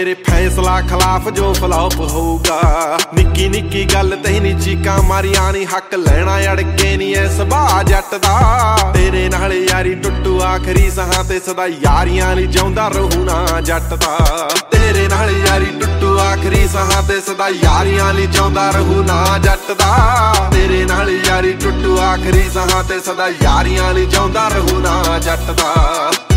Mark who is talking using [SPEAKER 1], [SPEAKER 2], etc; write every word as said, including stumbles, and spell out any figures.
[SPEAKER 1] तेरे फैसला खिलाफ जो फ्लॉप होगा। निक्की निक्की गल ते नी चीकां मारियां नी हक लैना अड़के नी ऐ सुभाऽ जट दा। तेरे नाल यारी टुੱਟੂ आखरी सहां ते सदा यारियां ली जिउंदा रहूं ना जट दा। तेरे नाल यारी टुੱਟੂ आखरी सहां ते सदा यारियां ली जिउंदा रहूं ना जट दा। तेरे नाल यारी टुੱਟੂ आखरी सहां ते सदा यारियां ली जिउंदा रहूं ना जट दा।